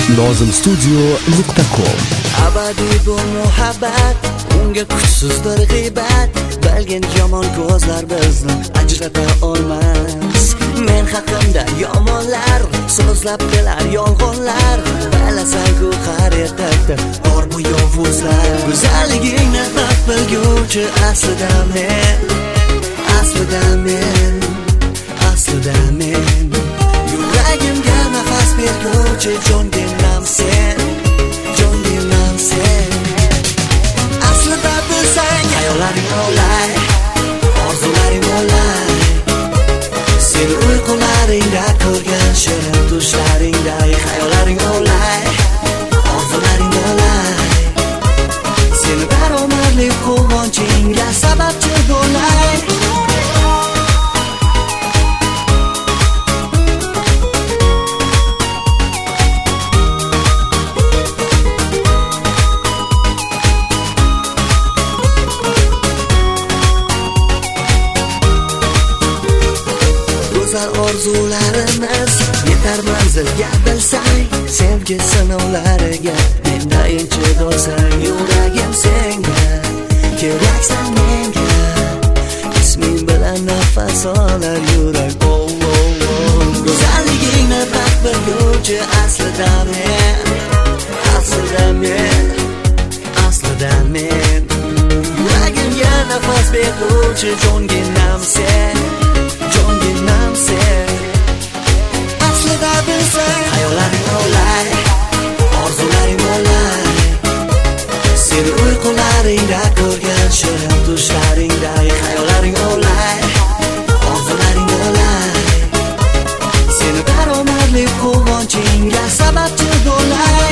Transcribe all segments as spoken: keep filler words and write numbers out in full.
nozim studio nuqta com. Abadiy bu muhabbat, unga kuchsizdir g'iybat. Balgin yomon ko'zlar bizni ajrata olmas. Men haqimda yomonlar so'zlab kelar yolg'onlar. Balasan-ku harakatda bor bu yovuzlar. Go'zalligingni haq bilguvchi aslida men, aslida men, aslida men. Yuragimga nafas berguvchi jonginam sen, jonginam sen. Aslida bilsang xayollaring olay, orzularing olay. Sen uyqularingda ko'rgan shirin tushlaringda xayollaring olay, orzularing olay. Sen baromarli quvonchingga sababchi bo'lay. Orzularimiz yetar manzilga bilsang, sevgi sinovlariga mendayin chidolsang. Yuragim senga keraksan menga, isming bilan nafas olar yurak. Oh, oh, oh. Go'zalligingni haq bilguvchi aslida men, aslida men, aslida men. Yuragimga nafas berguvchi jonginam sen, jonginam sen. Aslida bilsang xayollaring olay, orzularing olay. Sen uyqularingda ko'rgan shirin tushlaringda xayollaring olay, orzularing olay. Sen baromarli quvonchingga sababchi bo'lay.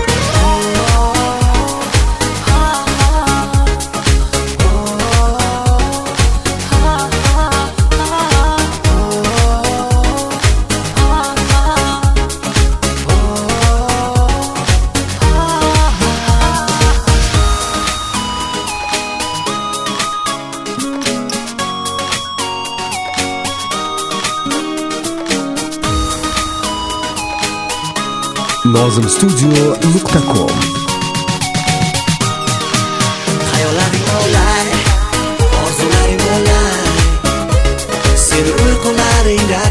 nozim studio nuqta com. Xayollaring olay, orzularing olay. Sen uyqularingda